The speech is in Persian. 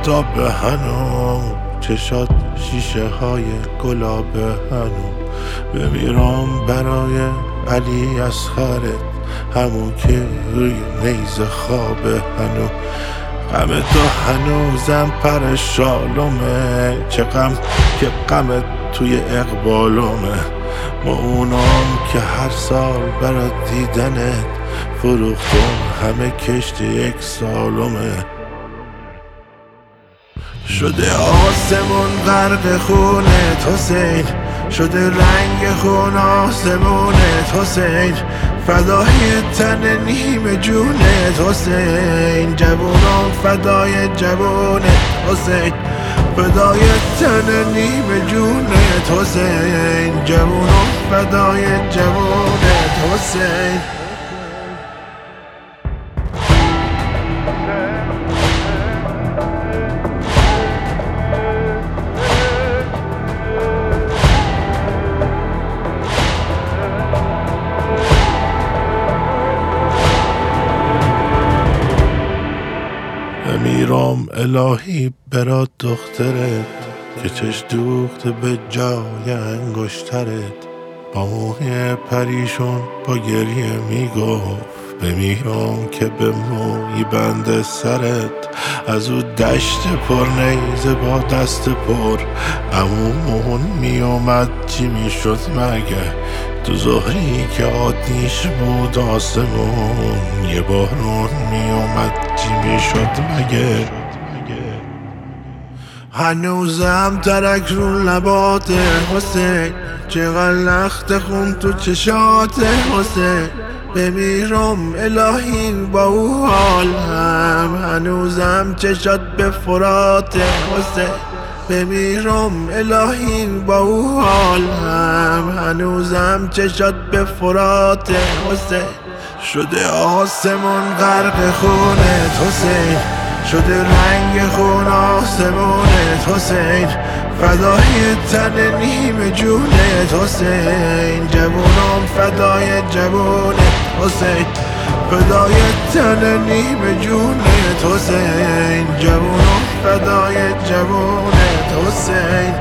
آفتاب هنو، چشات شیشه های گلاب هنو. بمیرم برای علی اصغرت، همون که روی نیز خواب هنو. غم تو هنوزم پرشالومه، چه غم که غمت توی اقبالومه. ما اونام که هر سال برای دیدنت فروختم همه کشت یک سالومه. شده آسمون غرق خونت حسین، شده رنگ خون آسمونت حسین. فدای تن نیم جونت حسین، جوونم فدای جوونت حسین. فدای تن نیم جونت حسین، جوونم فدای جوونت حسین. میرم الهی برات دخترت که چش دوخته به جای انگشترت. با موی پریشون با گریه میگفت بمیرم که به موی بند سرت. از او دشت پر نیزه با دست پر عمومون میومد چی میشد مگه؟ تو ظهری که آتیش بود آسمون، یه بارون میومد چی میشد مگه؟ هنوزم ترک رو لبات حسین، چقدر لخت خون تو چشات حسین. بمیرم الهی با او حالم، هنوزم چشات به فرات حسین. بمیرم الهی با او حالم، هنوزم چشات به فرات حسین. شده آسمون غرق خونت حسین، شده رنگ خون آسمونت حسین. فدای تن نیم جونت حسین، جوونم فدای جوونت حسین. فدای تن نیم جونت حسین، جوونم فدای جوونت حسین.